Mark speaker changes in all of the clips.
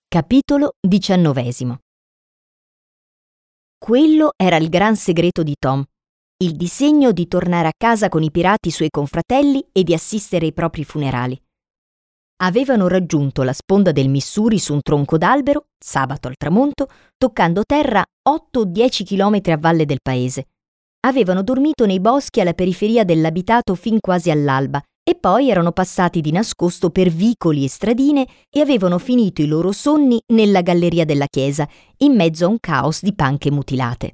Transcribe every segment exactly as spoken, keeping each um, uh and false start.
Speaker 1: Capitolo diciannovesimo. Quello era il gran segreto di Tom, il disegno di tornare a casa con i pirati suoi confratelli e di assistere ai propri funerali. Avevano raggiunto la sponda del Missouri su un tronco d'albero, sabato al tramonto, toccando terra otto o dieci chilometri a valle del paese. Avevano dormito nei boschi alla periferia dell'abitato fin quasi all'alba e poi erano passati di nascosto per vicoli e stradine e avevano finito i loro sonni nella galleria della chiesa, in mezzo a un caos di panche mutilate.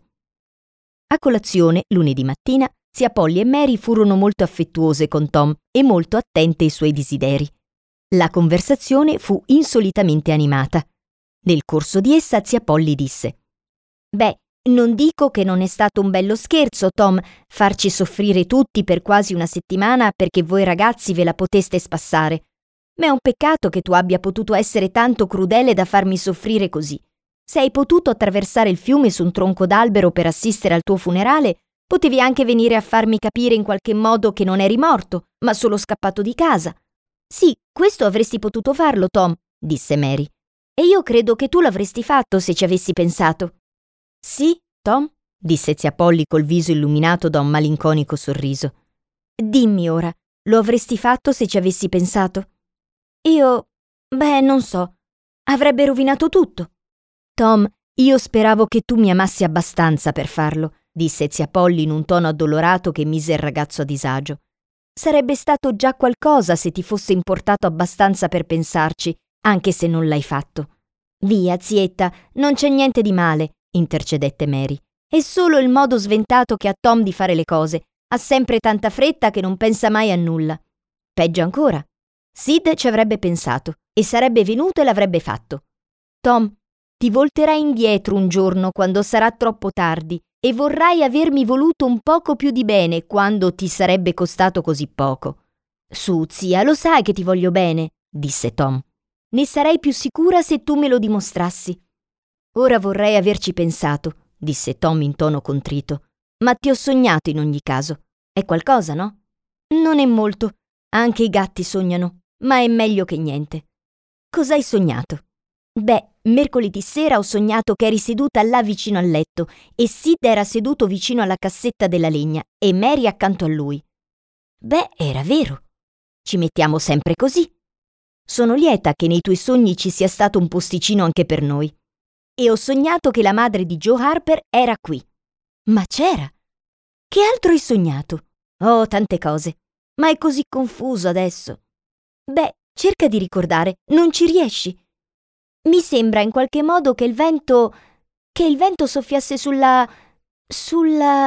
Speaker 1: A colazione, lunedì mattina, zia Polly e Mary furono molto affettuose con Tom e molto attente ai suoi desideri. La conversazione fu insolitamente animata. Nel corso di essa zia Polly disse: «Beh, non dico che non è stato un bello scherzo, Tom, farci soffrire tutti per quasi una settimana perché voi ragazzi ve la poteste spassare. Ma è un peccato che tu abbia potuto essere tanto crudele da farmi soffrire così. Se hai potuto attraversare il fiume su un tronco d'albero per assistere al tuo funerale, potevi anche venire a farmi capire in qualche modo che non eri morto, ma solo scappato di casa». «Sì, questo avresti potuto farlo, Tom», disse Mary. «E io credo che tu l'avresti fatto se ci avessi pensato». «Sì, Tom?» disse zia Polly col viso illuminato da un malinconico sorriso. «Dimmi ora, lo avresti fatto se ci avessi pensato?» «Io... beh, non so. Avrebbe rovinato tutto». «Tom, io speravo che tu mi amassi abbastanza per farlo», disse zia Polly in un tono addolorato che mise il ragazzo a disagio. «Sarebbe stato già qualcosa se ti fosse importato abbastanza per pensarci, anche se non l'hai fatto». «Via, zietta, non c'è niente di male», intercedette Mary. «È solo il modo sventato che ha Tom di fare le cose. Ha sempre tanta fretta che non pensa mai a nulla. Peggio ancora, Sid ci avrebbe pensato e sarebbe venuto e l'avrebbe fatto. Tom, ti volterai indietro un giorno quando sarà troppo tardi e vorrai avermi voluto un poco più di bene quando ti sarebbe costato così poco». «Su, zia, lo sai che ti voglio bene», disse Tom. «Ne sarei più sicura se tu me lo dimostrassi». «Ora vorrei averci pensato», disse Tom in tono contrito. «Ma ti ho sognato in ogni caso. È qualcosa, no?» «Non è molto. Anche i gatti sognano, ma è meglio che niente». «Cos'hai sognato?» «Beh, mercoledì sera ho sognato che eri seduta là vicino al letto e Sid era seduto vicino alla cassetta della legna e Mary accanto a lui». «Beh, era vero. Ci mettiamo sempre così. Sono lieta che nei tuoi sogni ci sia stato un posticino anche per noi. E ho sognato che la madre di Joe Harper era qui». «Ma c'era? Che altro hai sognato?» «Oh, tante cose. Ma è così confuso adesso». «Beh, cerca di ricordare. Non ci riesci?» «Mi sembra in qualche modo che il vento... che il vento soffiasse sulla... sulla...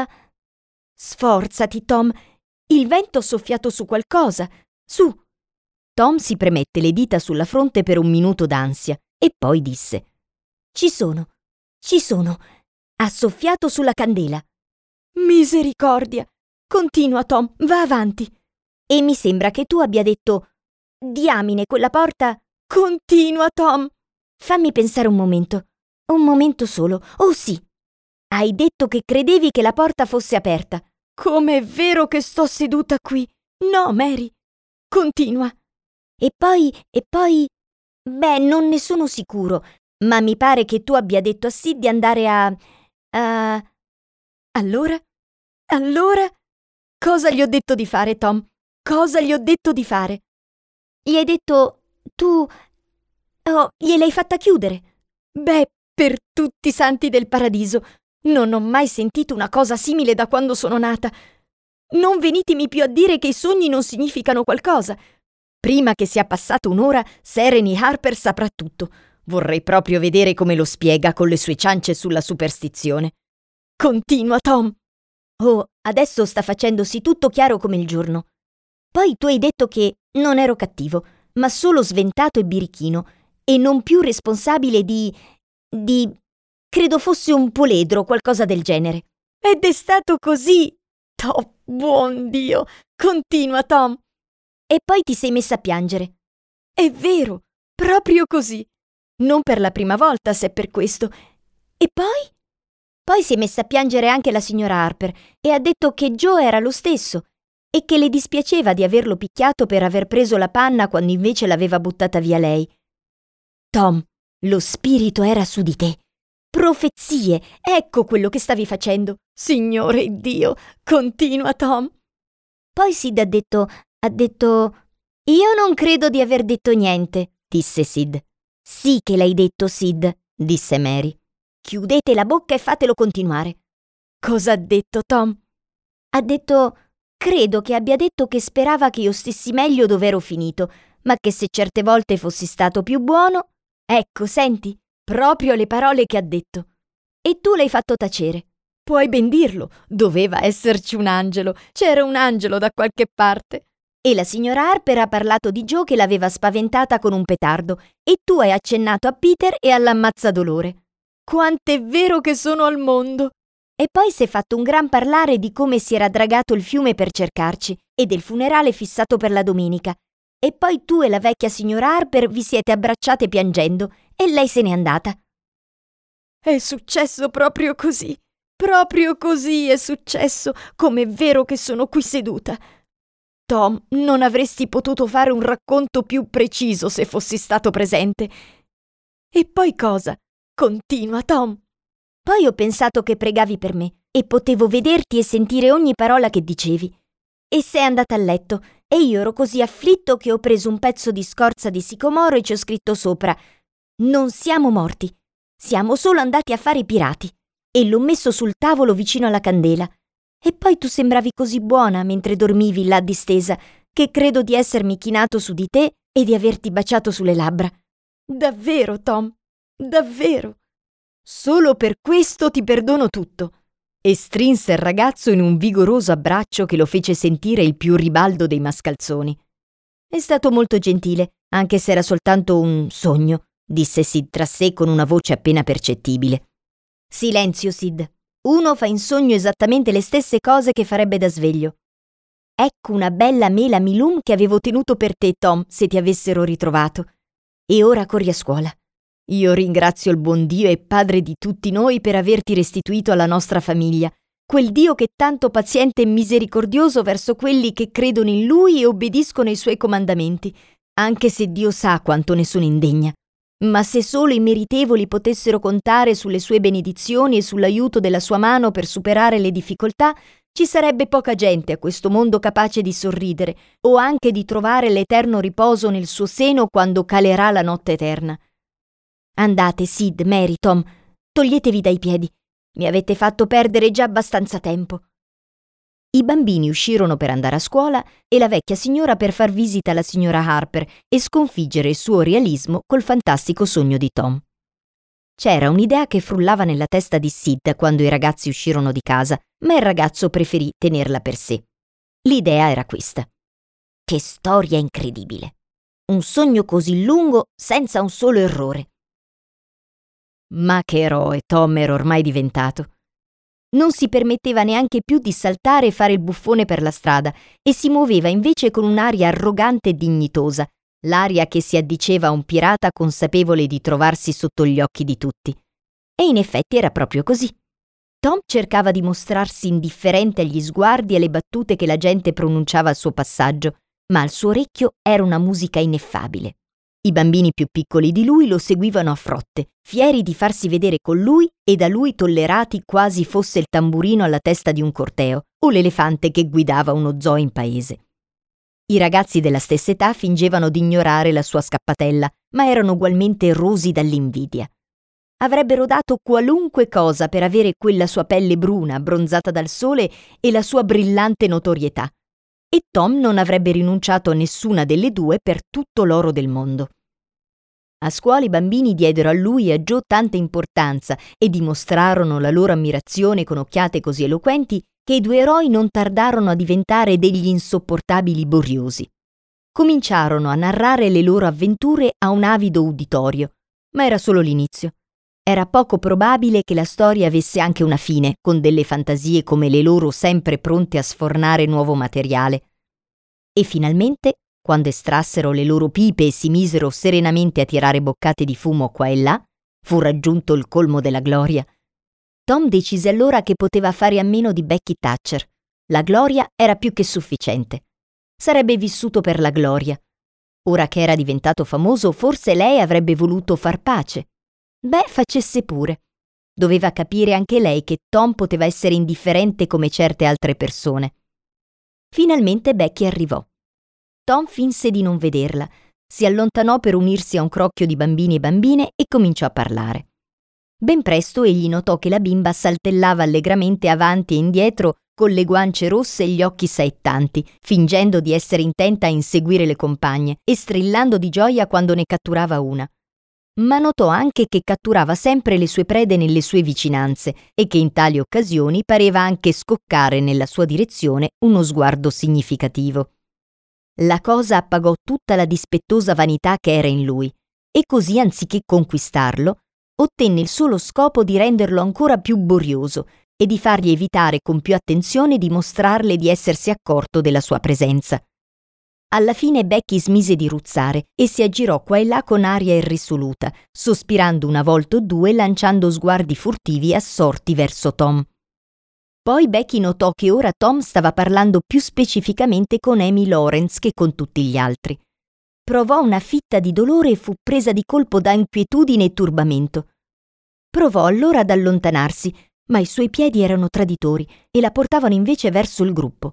Speaker 1: Sforzati, Tom. Il vento ha soffiato su qualcosa. Su». Tom si premette le dita sulla fronte per un minuto d'ansia e poi disse: «Ci sono, ci sono. Ha soffiato sulla candela». «Misericordia! Continua, Tom, va avanti». «E mi sembra che tu abbia detto: diamine, quella porta...» «Continua, Tom». «Fammi pensare un momento. Un momento solo. Oh sì. Hai detto che credevi che la porta fosse aperta». «Com'è vero che sto seduta qui. No, Mary. Continua». «E poi, e poi... beh, non ne sono sicuro, ma mi pare che tu abbia detto a Sid di andare a... a... Allora? Allora? Cosa gli ho detto di fare, Tom? Cosa gli ho detto di fare?» «Gli hai detto... tu... oh, gliel'hai fatta chiudere». «Beh, per tutti i santi del paradiso, non ho mai sentito una cosa simile da quando sono nata. Non venitemi più a dire che i sogni non significano qualcosa. Prima che sia passata un'ora, Sereny Harper saprà tutto. Vorrei proprio vedere come lo spiega con le sue ciance sulla superstizione». «Continua, Tom». «Oh, adesso sta facendosi tutto chiaro come il giorno. Poi tu hai detto che non ero cattivo, ma solo sventato e birichino, e non più responsabile di... di... credo fosse un puledro o qualcosa del genere». «Ed è stato così?» «Oh, buon Dio! Continua, Tom». «E poi ti sei messa a piangere». «È vero, proprio così. Non per la prima volta, se è per questo». «E poi?» «Poi si è messa a piangere anche la signora Harper e ha detto che Joe era lo stesso e che le dispiaceva di averlo picchiato per aver preso la panna quando invece l'aveva buttata via lei». «Tom, Lo spirito era su di te. Profezie, ecco quello che stavi facendo. Signore Dio, continua, Tom. Poi Sid ha detto, ha detto... Io non credo di aver detto niente, disse Sid. Sì che l'hai detto, Sid, disse Mary. Chiudete la bocca e fatelo continuare. Cosa ha detto Tom? Ha detto... Credo che abbia detto che sperava che io stessi meglio dove ero finito, ma che se certe volte fossi stato più buono... Ecco, senti, proprio le parole che ha detto. E tu l'hai fatto tacere. Puoi ben dirlo, doveva esserci un angelo, c'era un angelo da qualche parte. E la signora Harper ha parlato di Joe che l'aveva spaventata con un petardo e tu hai accennato a Peter e all'ammazzadolore. Quant'è vero che sono al mondo! E poi si è fatto un gran parlare di come si era dragato il fiume per cercarci e del funerale fissato per la domenica. E poi tu e la vecchia signora Harper vi siete abbracciate piangendo e lei se n'è andata. È successo proprio così, proprio così è successo, com'è vero che sono qui seduta. Tom, non avresti potuto fare un racconto più preciso se fossi stato presente. E poi cosa? Continua, Tom. Poi ho pensato che pregavi per me e potevo vederti e sentire ogni parola che dicevi. E sei andata a letto e io ero così afflitto che ho preso un pezzo di scorza di sicomoro e ci ho scritto sopra: non siamo morti, siamo solo andati a fare i pirati. E l'ho messo sul tavolo vicino alla candela. E poi tu sembravi così buona mentre dormivi là distesa che credo di essermi chinato su di te e di averti baciato sulle labbra. Davvero, Tom, davvero. Solo per questo ti perdono tutto. E strinse il ragazzo in un vigoroso abbraccio che lo fece sentire il più ribaldo dei mascalzoni. È stato molto gentile, anche se era soltanto un sogno, disse Sid tra sé con una voce appena percettibile. Silenzio, Sid. Uno fa in sogno esattamente le stesse cose che farebbe da sveglio. Ecco una bella mela milum che avevo tenuto per te, Tom, se ti avessero ritrovato. E ora corri a scuola. Io ringrazio il buon Dio e Padre di tutti noi per averti restituito alla nostra famiglia, quel Dio che è tanto paziente e misericordioso verso quelli che credono in Lui e obbediscono ai Suoi comandamenti, anche se Dio sa quanto ne sono indegna. Ma se solo i meritevoli potessero contare sulle sue benedizioni e sull'aiuto della sua mano per superare le difficoltà, ci sarebbe poca gente a questo mondo capace di sorridere o anche di trovare l'eterno riposo nel suo seno quando calerà la notte eterna. Andate, Sid, Mary, Tom, toglietevi dai piedi. Mi avete fatto perdere già abbastanza tempo. I bambini uscirono per andare a scuola e la vecchia signora per far visita alla signora Harper e sconfiggere il suo realismo col fantastico sogno di Tom. C'era un'idea che frullava nella testa di Sid quando i ragazzi uscirono di casa, ma il ragazzo preferì tenerla per sé. L'idea era questa. Che storia incredibile! Un sogno così lungo senza un solo errore. Ma che eroe Tom era ormai diventato. Non si permetteva neanche più di saltare e fare il buffone per la strada e si muoveva invece con un'aria arrogante e dignitosa, l'aria che si addiceva a un pirata consapevole di trovarsi sotto gli occhi di tutti. E in effetti era proprio così. Tom cercava di mostrarsi indifferente agli sguardi e alle battute che la gente pronunciava al suo passaggio, ma al suo orecchio era una musica ineffabile. I bambini più piccoli di lui lo seguivano a frotte, fieri di farsi vedere con lui e da lui tollerati quasi fosse il tamburino alla testa di un corteo o l'elefante che guidava uno zoo in paese. I ragazzi della stessa età fingevano di ignorare la sua scappatella, ma erano ugualmente rosi dall'invidia. Avrebbero dato qualunque cosa per avere quella sua pelle bruna, abbronzata dal sole e la sua brillante notorietà. E Tom non avrebbe rinunciato a nessuna delle due per tutto l'oro del mondo. A scuola i bambini diedero a lui e a Joe tanta importanza e dimostrarono la loro ammirazione con occhiate così eloquenti che i due eroi non tardarono a diventare degli insopportabili boriosi. Cominciarono a narrare le loro avventure a un avido uditorio, ma era solo l'inizio. Era poco probabile che la storia avesse anche una fine, con delle fantasie come le loro sempre pronte a sfornare nuovo materiale. E finalmente, quando estrassero le loro pipe e si misero serenamente a tirare boccate di fumo qua e là, fu raggiunto il colmo della gloria. Tom decise allora che poteva fare a meno di Becky Thatcher. La gloria era più che sufficiente. Sarebbe vissuto per la gloria. Ora che era diventato famoso, forse lei avrebbe voluto far pace. Beh, facesse pure. Doveva capire anche lei che Tom poteva essere indifferente come certe altre persone. Finalmente Becky arrivò. Tom finse di non vederla, si allontanò per unirsi a un crocchio di bambini e bambine e cominciò a parlare. Ben presto egli notò che la bimba saltellava allegramente avanti e indietro con le guance rosse e gli occhi saettanti, fingendo di essere intenta a inseguire le compagne e strillando di gioia quando ne catturava una. Ma notò anche che catturava sempre le sue prede nelle sue vicinanze e che in tali occasioni pareva anche scoccare nella sua direzione uno sguardo significativo. La cosa appagò tutta la dispettosa vanità che era in lui e così, anziché conquistarlo, ottenne il solo scopo di renderlo ancora più borioso e di fargli evitare con più attenzione di mostrarle di essersi accorto della sua presenza. Alla fine Becky smise di ruzzare e si aggirò qua e là con aria irrisoluta, sospirando una volta o due e lanciando sguardi furtivi assorti verso Tom. Poi Becky notò che ora Tom stava parlando più specificamente con Amy Lawrence che con tutti gli altri. Provò una fitta di dolore e fu presa di colpo da inquietudine e turbamento. Provò allora ad allontanarsi, ma i suoi piedi erano traditori e la portavano invece verso il gruppo.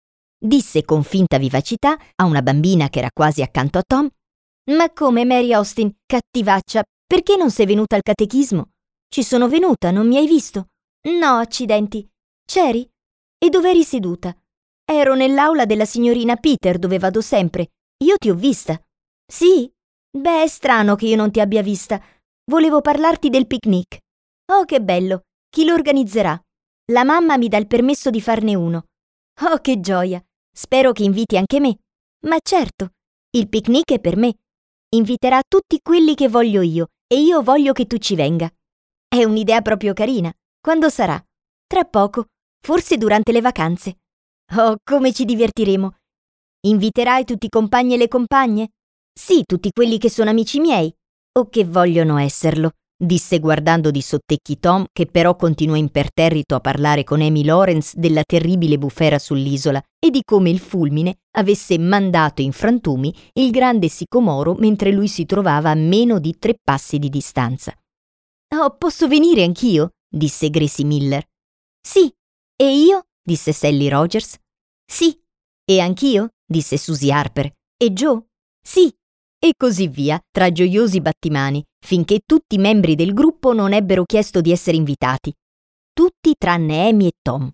Speaker 1: Disse con finta vivacità a una bambina che era quasi accanto a Tom: «Ma come, Mary Austin, cattivaccia, perché non sei venuta al catechismo? Ci sono venuta, non mi hai visto?» «No, accidenti. C'eri? E dov'eri seduta?» «Ero nell'aula della signorina Peter, dove vado sempre. Io ti ho vista». «Sì? Beh, è strano che io non ti abbia vista. Volevo parlarti del picnic». «Oh, che bello! Chi lo organizzerà?» «La mamma mi dà il permesso di farne uno». «Oh, che gioia! Spero che inviti anche me». «Ma certo, il picnic è per me. Inviterà tutti quelli che voglio io e io voglio che tu ci venga». «È un'idea proprio carina. Quando sarà?» «Tra poco, forse durante le vacanze». «Oh, come ci divertiremo! Inviterai tutti i compagni e le compagne?» «Sì, tutti quelli che sono amici miei o che vogliono esserlo», disse guardando di sottecchi Tom, che però continuò imperterrito a parlare con Amy Lawrence della terribile bufera sull'isola e di come il fulmine avesse mandato in frantumi il grande sicomoro mentre lui si trovava a meno di tre passi di distanza. «Oh, posso venire anch'io?» disse Gracie Miller. «Sì, e io?» disse Sally Rogers. «Sì, e anch'io?» disse Susie Harper. «E Joe?» «Sì», e così via, tra gioiosi battimani, finché tutti i membri del gruppo non ebbero chiesto di essere invitati. Tutti tranne Amy e Tom.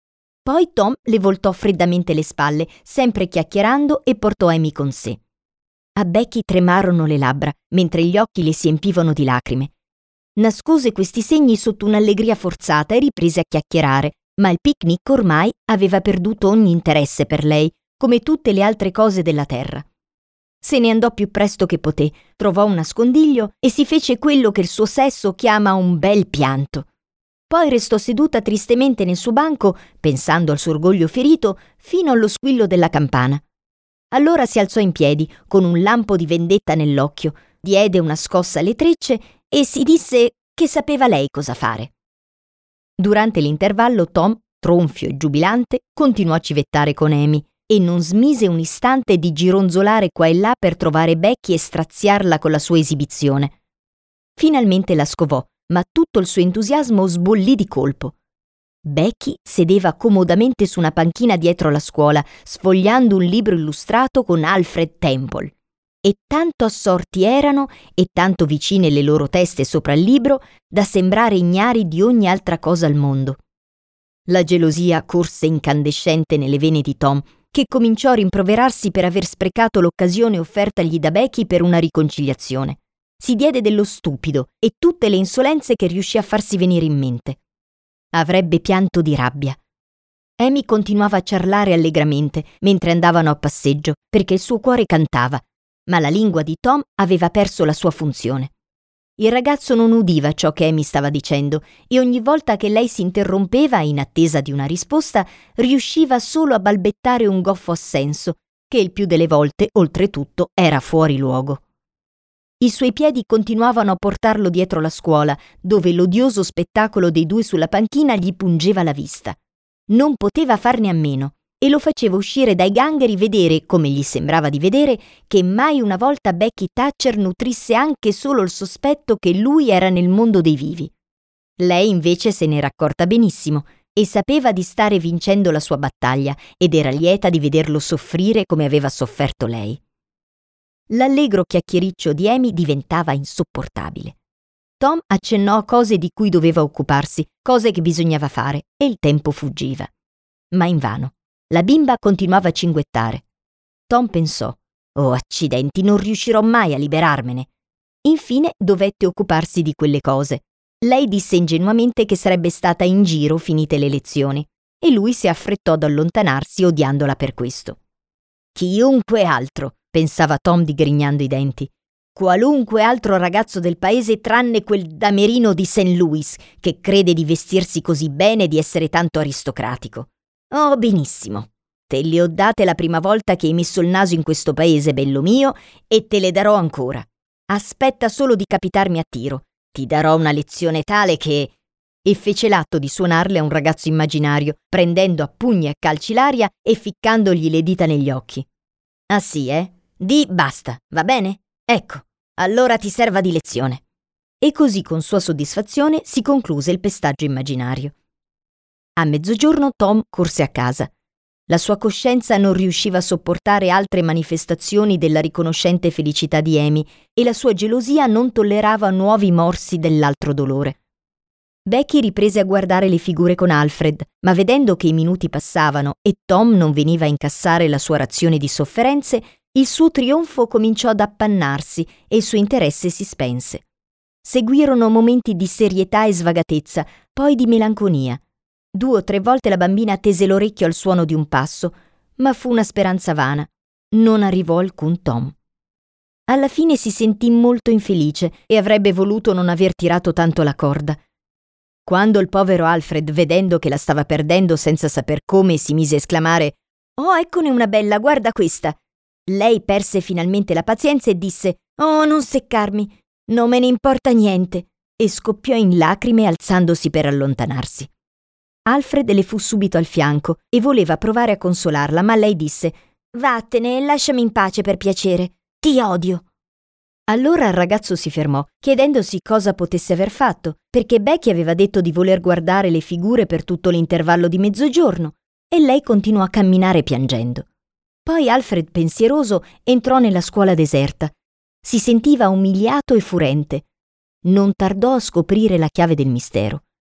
Speaker 1: Poi Tom le voltò freddamente le spalle, sempre chiacchierando, e portò Amy con sé. A Becky tremarono le labbra, mentre gli occhi le si empivano di lacrime. Nascose questi segni sotto un'allegria forzata e riprese a chiacchierare, ma il picnic ormai aveva perduto ogni interesse per lei, come tutte le altre cose della terra. Se ne andò più presto che poté, trovò un nascondiglio e si fece quello che il suo sesso chiama un bel pianto. Poi restò seduta tristemente nel suo banco, pensando al suo orgoglio ferito, fino allo squillo della campana. Allora si alzò in piedi, con un lampo di vendetta nell'occhio, diede una scossa alle trecce e si disse che sapeva lei cosa fare. Durante l'intervallo Tom, tronfio e giubilante, continuò a civettare con Amy e non smise un istante di gironzolare qua e là per trovare Becky e straziarla con la sua esibizione. Finalmente la scovò, ma tutto il suo entusiasmo sbollì di colpo. Becky sedeva comodamente su una panchina dietro la scuola, sfogliando un libro illustrato con Alfred Temple. E tanto assorti erano e tanto vicine le loro teste sopra il libro da sembrare ignari di ogni altra cosa al mondo. La gelosia corse incandescente nelle vene di Tom, che cominciò a rimproverarsi per aver sprecato l'occasione offertagli da Becky per una riconciliazione. Si diede dello stupido e tutte le insolenze che riuscì a farsi venire in mente. Avrebbe pianto di rabbia. Amy continuava a ciarlare allegramente mentre andavano a passeggio, perché il suo cuore cantava, ma la lingua di Tom aveva perso la sua funzione. Il ragazzo non udiva ciò che Amy stava dicendo e ogni volta che lei si interrompeva in attesa di una risposta riusciva solo a balbettare un goffo assenso, che il più delle volte, oltretutto, era fuori luogo. I suoi piedi continuavano a portarlo dietro la scuola, dove l'odioso spettacolo dei due sulla panchina gli pungeva la vista. Non poteva farne a meno. e lo faceva uscire dai gangheri vedere, come gli sembrava di vedere, che mai una volta Becky Thatcher nutrisse anche solo il sospetto che lui era nel mondo dei vivi. Lei invece se n'era accorta benissimo e sapeva di stare vincendo la sua battaglia ed era lieta di vederlo soffrire come aveva sofferto lei. L'allegro chiacchiericcio di Amy diventava insopportabile. Tom accennò a cose di cui doveva occuparsi, cose che bisognava fare, e il tempo fuggiva. Ma invano. La bimba continuava a cinguettare. Tom pensò: «Oh, accidenti, non riuscirò mai a liberarmene». Infine dovette occuparsi di quelle cose. Lei disse ingenuamente che sarebbe stata in giro finite le lezioni, e lui si affrettò ad allontanarsi odiandola per questo. «Chiunque altro», pensava Tom digrignando i denti. «Qualunque altro ragazzo del paese tranne quel damerino di Saint Louis che crede di vestirsi così bene e di essere tanto aristocratico. Oh, benissimo. Te le ho date la prima volta che hai messo il naso in questo paese, bello mio, e te le darò ancora. Aspetta solo di capitarmi a tiro. Ti darò una lezione tale che...» E fece l'atto di suonarle a un ragazzo immaginario, prendendo a pugni e a calci l'aria e ficcandogli le dita negli occhi. «Ah sì, eh? Di basta, va bene? Ecco, allora ti serva di lezione». E così con sua soddisfazione si concluse il pestaggio immaginario. A mezzogiorno Tom corse a casa. La sua coscienza non riusciva a sopportare altre manifestazioni della riconoscente felicità di Amy e la sua gelosia non tollerava nuovi morsi dell'altro dolore. Becky riprese a guardare le figure con Alfred, ma vedendo che i minuti passavano e Tom non veniva a incassare la sua razione di sofferenze, il suo trionfo cominciò ad appannarsi e il suo interesse si spense. Seguirono momenti di serietà e svagatezza, poi di melanconia. Due o tre volte la bambina tese l'orecchio al suono di un passo, ma fu una speranza vana. Non arrivò alcun Tom. Alla fine si sentì molto infelice e avrebbe voluto non aver tirato tanto la corda. Quando il povero Alfred, vedendo che la stava perdendo senza saper come, si mise a esclamare: «Oh, eccone una bella, guarda questa!» Lei perse finalmente la pazienza e disse: «Oh, non seccarmi, non me ne importa niente», e scoppiò in lacrime alzandosi per allontanarsi. Alfred le fu subito al fianco e voleva provare a consolarla, ma lei disse: «Vattene e lasciami in pace per piacere, ti odio». Allora il ragazzo si fermò, chiedendosi cosa potesse aver fatto, perché Becky aveva detto di voler guardare le figure per tutto l'intervallo di mezzogiorno, e lei continuò a camminare piangendo. Poi Alfred, pensieroso, entrò nella scuola deserta. Si sentiva umiliato e furente. Non tardò a scoprire la chiave del mistero.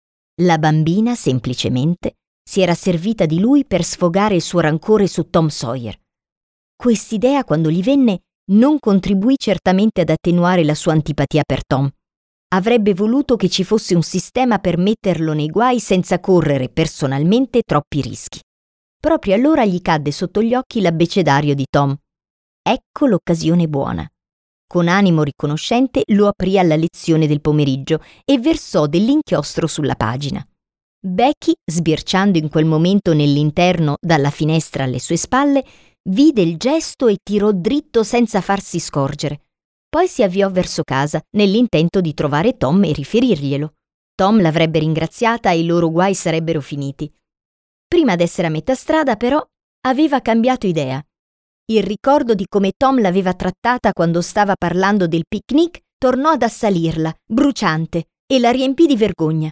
Speaker 1: La bambina, semplicemente, si era servita di lui per sfogare il suo rancore su Tom Sawyer. Quest'idea, quando gli venne, non contribuì certamente ad attenuare la sua antipatia per Tom. Avrebbe voluto che ci fosse un sistema per metterlo nei guai senza correre personalmente troppi rischi. Proprio allora gli cadde sotto gli occhi l'abbecedario di Tom. Ecco l'occasione buona. Con animo riconoscente lo aprì alla lezione del pomeriggio e versò dell'inchiostro sulla pagina. Becky, sbirciando in quel momento nell'interno dalla finestra alle sue spalle, vide il gesto e tirò dritto senza farsi scorgere. Poi si avviò verso casa, nell'intento di trovare Tom e riferirglielo. Tom l'avrebbe ringraziata e i loro guai sarebbero finiti. Prima d'essere a metà strada, però, aveva cambiato idea. Il ricordo di come Tom l'aveva trattata quando stava parlando del picnic tornò ad assalirla, bruciante, e la riempì di vergogna.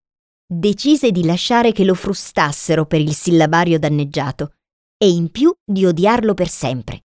Speaker 1: Decise di lasciare che lo frustassero per il sillabario danneggiato e in più di odiarlo per sempre.